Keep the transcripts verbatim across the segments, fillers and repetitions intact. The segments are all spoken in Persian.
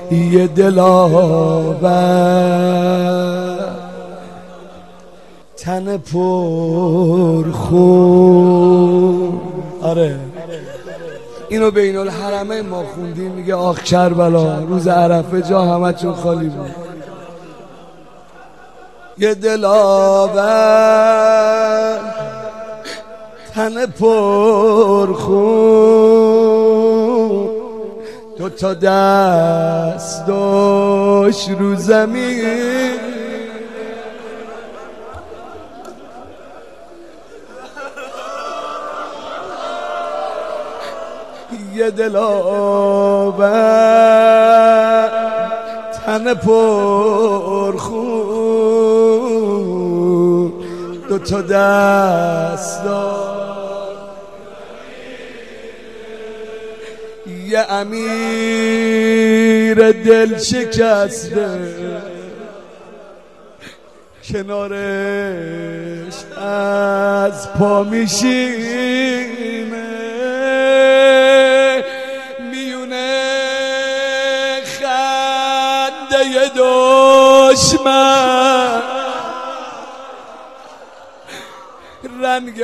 یه دلاور تن پر خون. آره اینو بین الحرمین ما خوندیم، میگه آخ کربلا روز عرفه جا همه چون خالی بود. یه دلاور تن پر خون، دو تا دست داشت رو زمین، یه دلاور تن پر خون، دو تا دست یه امیر دل شکسته کنارش از پا میشینه، میونه خنده دشمن، رنگ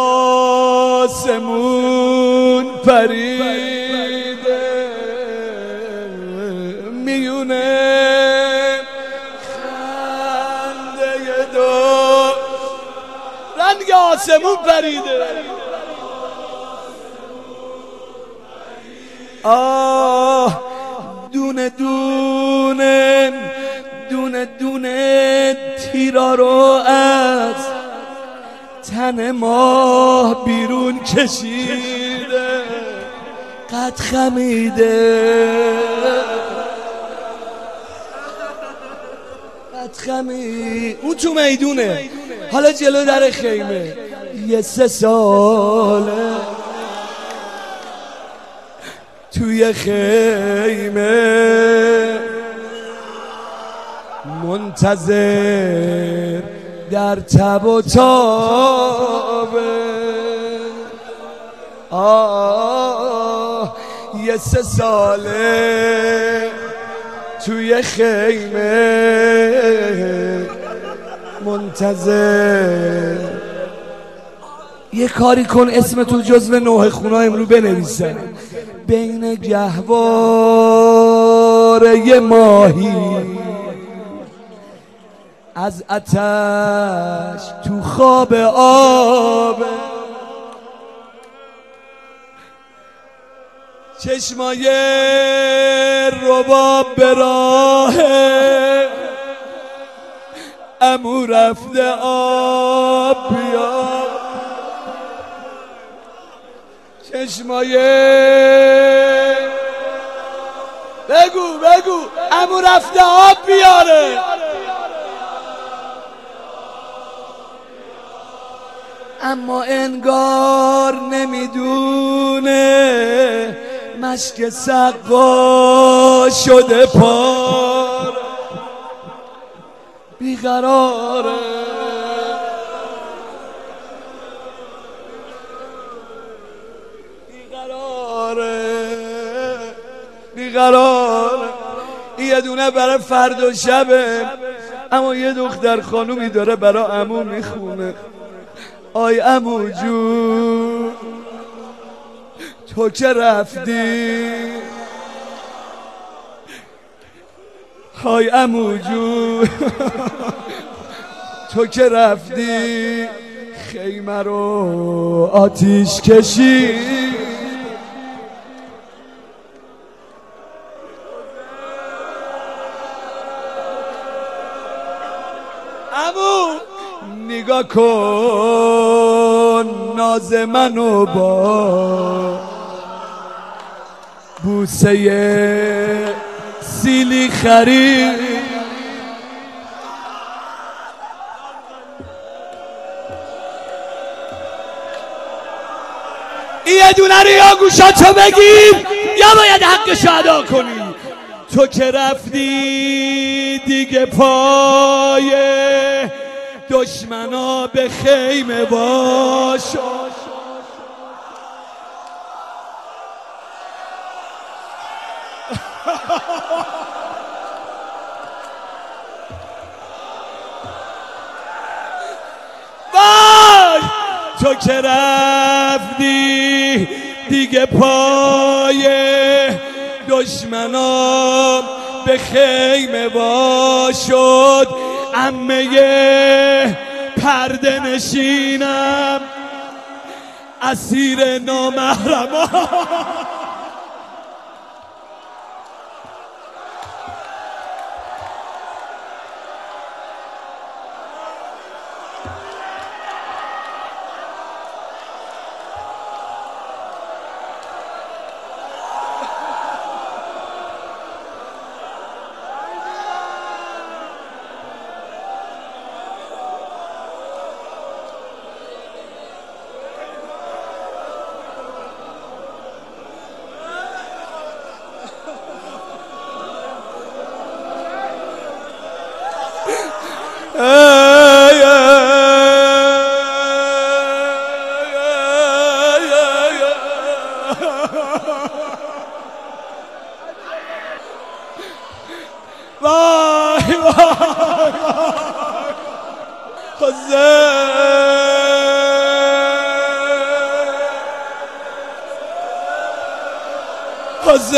آسمون پریده، میونه خنده دو رنگ آسمون پریده. آه دونه دونه دونه دونه تیرا رو از تن ماه بیرون کشیده، قد خمیده قد خمیده. اون تو میدونه، حالا جلو در خیمه یه سه ساله توی خیمه منتظر در تب و تابه. آه یه سه ساله توی خیمه منتظر. یه کاری کن اسم تو جزو نوح خونا امرو بنویسن، بین گهواره ماهی از آتش تو خواب آب، چشمای رباب به راه عمو رفته آب بیار، چشمای بگو بگو عمو رفته آب بیاره. اما انگار نمیدونه مشک سقا شده پار، بیقراره بیقراره بیقراره. یه دونه برای فردا شبه، اما یه دختر خانومی داره برای عمو میخونه. آی عمو جون تو که رفتی، آی عمو جون تو که رفتی، خیمه رو آتیش کشی، عمو نگاه کن ناز منو با بوسه سیلی خرید، یه دونه رو یا گوشاتو بگیر یا باید حقشو ادا کنی. تو که رفتی دیگه پای دشمنا به خیمه باش، تو که رفتی دیگه پای دشمنام به خیمه وا شد، عمه پرده نشینم اسیر نامحرمان. وای وای حسین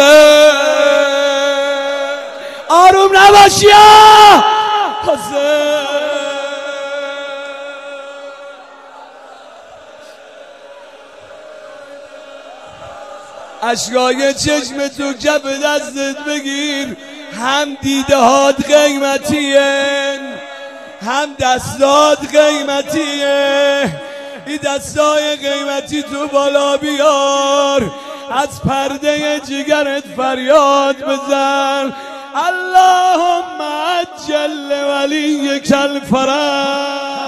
آروم نباشی حسین. اشکای چشم تو کف دستت بگیر، هم دیده هات قیمتیه هم دستات قیمتیه. این دستای قیمتی تو بالا بیار، از پرده جگرت فریاد بزن اللهم عجل ولیک الفرج.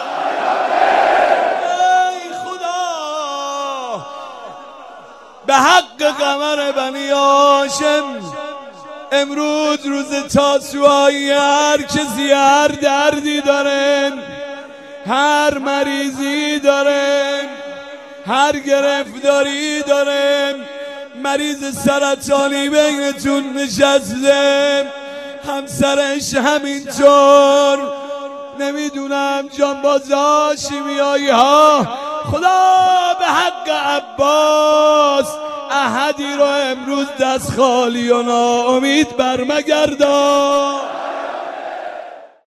ای خدا به حق قمر بنی هاشم امروز روز تاسوعایی، هر کسی هر دردی داره، هر مریضی داره، هر گرفتاری داره، مریض سرطانی بینتون نشسته، همسرش همینطور، نمیدونم جانبازا شیمیایی ها، خدا به حق عباس احدی رو امروز دست خالی و ناامید برمگردان.